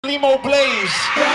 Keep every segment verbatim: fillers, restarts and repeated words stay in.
Limo Blaze.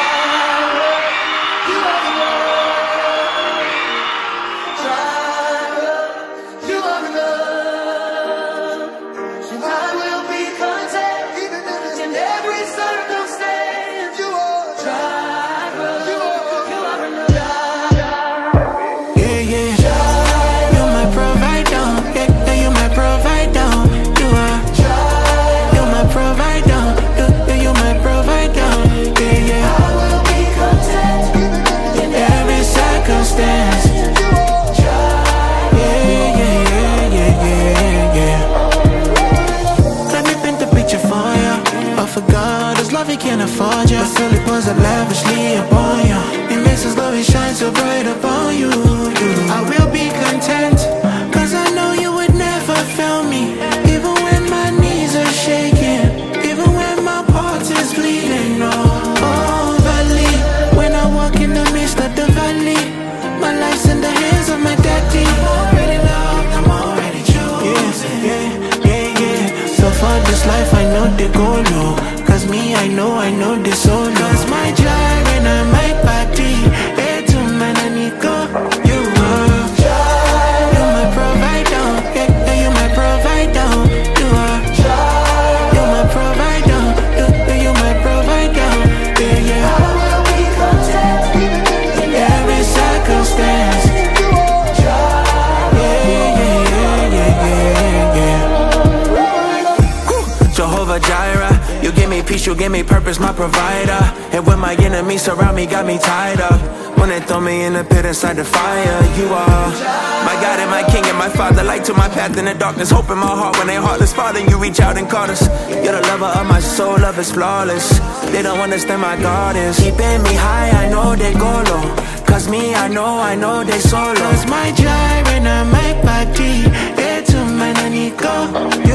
He can't afford you, but still he pours it lavishly upon you. He makes his glory shine so bright upon you, you. I will be content, cause I know you would never fail me. Even when my knees are shaking, even when my heart is bleeding. Oh, oh, valley, when I walk in the midst of the valley, my life's in the hands of my daddy. I'm already loved, I'm already chosen. Yeah, yeah, yeah, yeah. So for this life I know the goal, no. Cause me, I know, I know this solo. Cause my gyre and I my body. Hey, to man, I need go. You are you my provider. Yeah, yeah, you my provider. You are you my provider. You, you my provider. Yeah, yeah. I will be content in every circumstance. Yeah, yeah, yeah, yeah, yeah, yeah. Jehovah Jireh. You give me peace, you give me purpose, my provider. And when my enemies surround me, got me tied up. When they throw me in the pit inside the fire, you are my God and my King and my Father. Light to my path in the darkness, hope in my heart when they heartless. Father, you reach out and caught us. You're the lover of my soul, love is flawless. They don't understand my God is keeping me high, I know they go low. Cause me, I know, I know they solo. Cause my gyre and I my body. It's a man, I need go.